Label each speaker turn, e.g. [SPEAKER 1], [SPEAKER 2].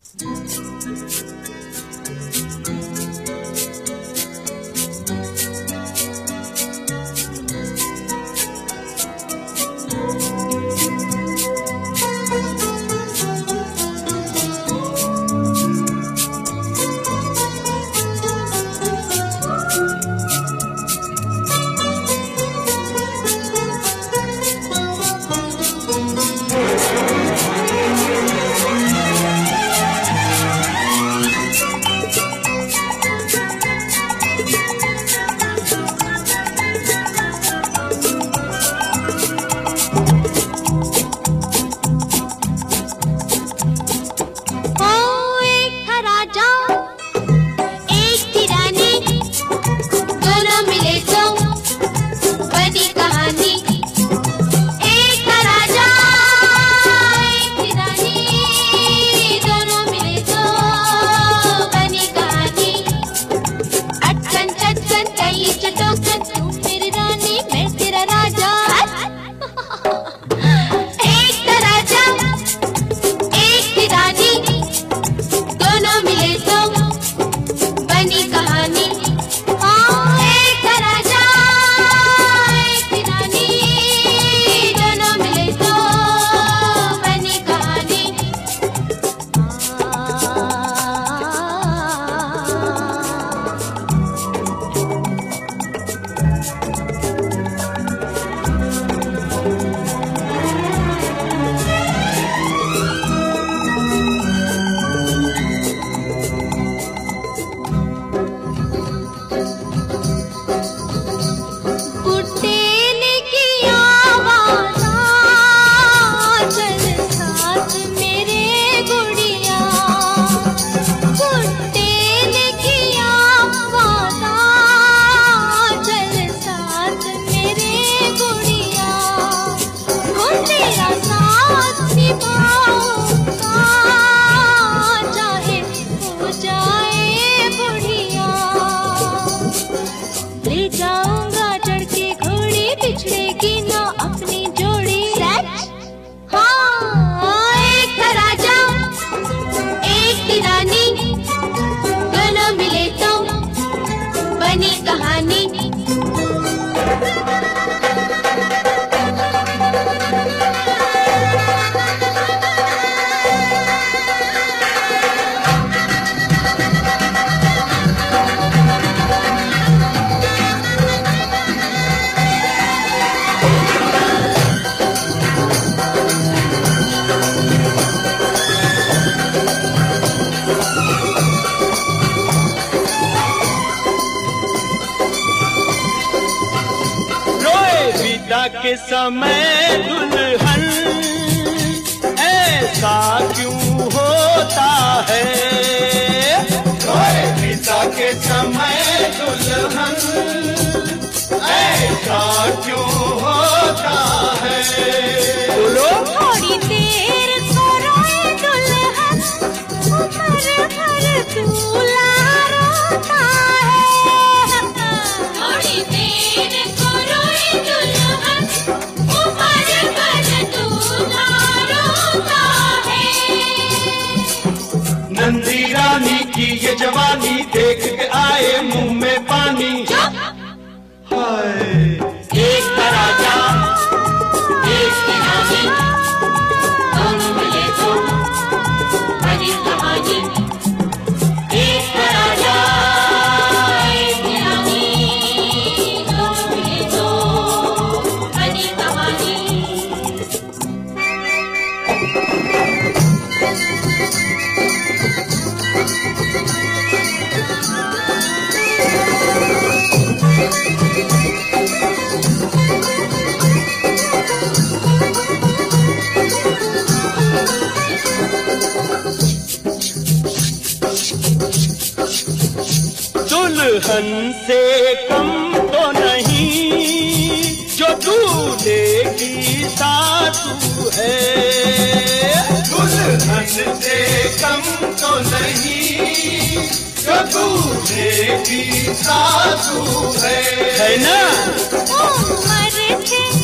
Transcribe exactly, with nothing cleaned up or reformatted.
[SPEAKER 1] के समय दुल्हन ऐसा क्यों होता है? पिता के समय दुल्हन ऐसा क्यों होता है? बोलो।
[SPEAKER 2] थोड़ी देर को रोए दुल्हन, उम्र भर दूल्हा रोता है। थोड़ी देर को रोए दुल्हन, उम्र भर दूल्हा रोता है।
[SPEAKER 1] नंदी रानी की ये जवानी देख के आए मुंह में पानी। हाय
[SPEAKER 2] एक राजा एक रानी, दोनों मिले तो बड़ी कहानी। एक राजा एक रानी, दोनों मिले तो बड़ी कहानी।
[SPEAKER 1] दुल्हन से कम तो नहीं जो दूल्हे की सासू है। दुल्हन से कम तो नहीं जो दूल्हे की सासू है, है ना?
[SPEAKER 2] उम्र से